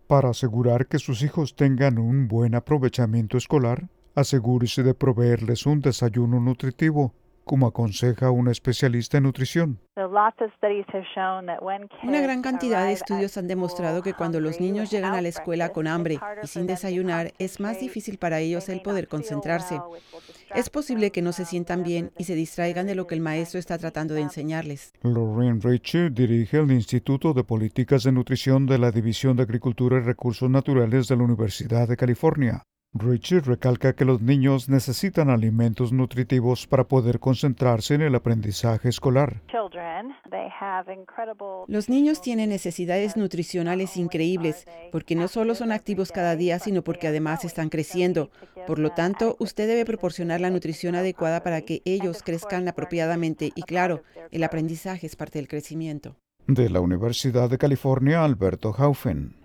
Para asegurar que sus hijos tengan un buen aprovechamiento escolar, asegúrese de proveerles un desayuno nutritivo, como aconseja una especialista en nutrición. Una gran cantidad de estudios han demostrado que cuando los niños llegan a la escuela con hambre y sin desayunar, es más difícil para ellos el poder concentrarse. Es posible que no se sientan bien y se distraigan de lo que el maestro está tratando de enseñarles. Lorraine Ritchie dirige el Instituto de Políticas de Nutrición de la División de Agricultura y Recursos Naturales de la Universidad de California. Ritchie recalca que los niños necesitan alimentos nutritivos para poder concentrarse en el aprendizaje escolar. Los niños tienen necesidades nutricionales increíbles porque no solo son activos cada día, sino porque además están creciendo. Por lo tanto, usted debe proporcionar la nutrición adecuada para que ellos crezcan apropiadamente y claro, el aprendizaje es parte del crecimiento. De la Universidad de California, Alberto Haufen.